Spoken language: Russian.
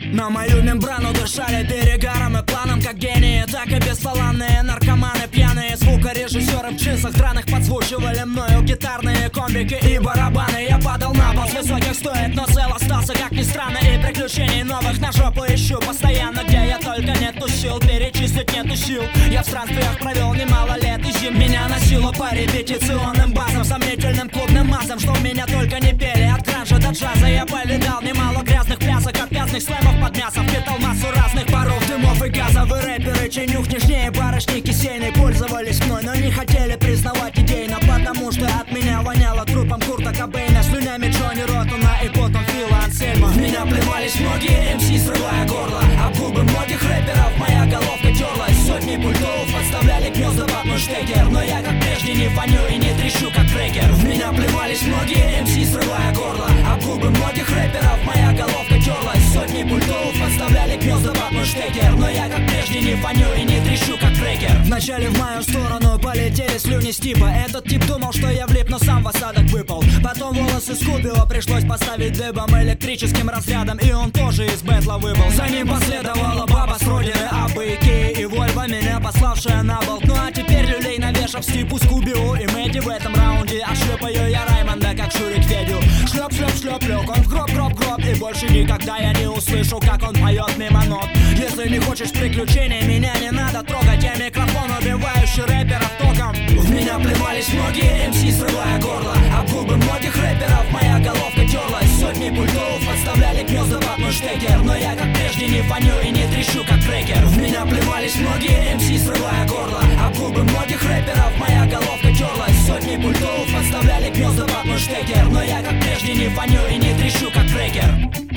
На мою мембрану дышали перегаром и планом, как гении, так и бесфаланные наркоманы пьяные. Звукорежиссеры в джинсах драных подзвучивали мною гитарные комбики и барабаны. Я падал на пол с высоких стоек, но цел остался, как ни странно. И приключений новых на жопу ищу постоянно, где я только не тусил. Перечислить нету сил. Я в странствиях провел немало лет и зим. Меня носило по репетиционным базам, сомнительным клубным массам, что в меня только не пели. От гранжа до джаза я повидал немало грязных плясок, от пьясных слэмов под мясом. Впитал массу разных паров, дымов и газов. И рэперы, ченюх нежнее барышни кисейной, пользовались мной, но не хотели признавать идейно, потому что от меня воняло трупом Курта Кобейна, слюнями Джонни Роттона и потом Фила Ансельма. В меня плевались многие МС, срывая горло. Об губы многих рэперов моя головка терлась. Сотни пультов подставляли гнезда под мой штекер, но я как прежде не фоню и не трещу как трекер. В меня плевались многие МС, срывая горло. Об губы многих рэперов моя головка терлась. Сотни пультов подставляли гнезда под мой штекер, но я как прежде не фоню и не трещу как трекер. Вначале в мою сторону полетели слюни с типа. Этот тип думал, что я влип, но сам в осадок выпал. Потом волосы Скубио пришлось поставить дыбом электрическим разрядом, и он тоже из бэтла выбыл. За ним последовала баба с родины Абы, Икеи и Вольво, меня пославшая на болт. Ну а теперь люлей навешав с типу Скубио и Мэдди в этом раунде. А шлепаю я Раймонда, как Шурик Федю. Шлеп, шлеп, шлеп, лег он в гроб, гроб, гроб. И больше никогда я не услышу, как он поет мимо нот. Если не хочешь приключений, меня не надо трогать. Я микрофон, убивающий рэперов током. В меня плевались многие МС, срывая горло. Об губы многих рэперов моя головка терлась. Сотни пультов подставляли гнезда под мой штекер, но я как прежде не фоню и не трещу как трекер. В меня плевались многие МС, срывая горло. Об губы многих рэперов моя головка терлась. Сотни пультов подставляли гнезда под мой штекер, но я как прежде не фоню и не трещу как трекер.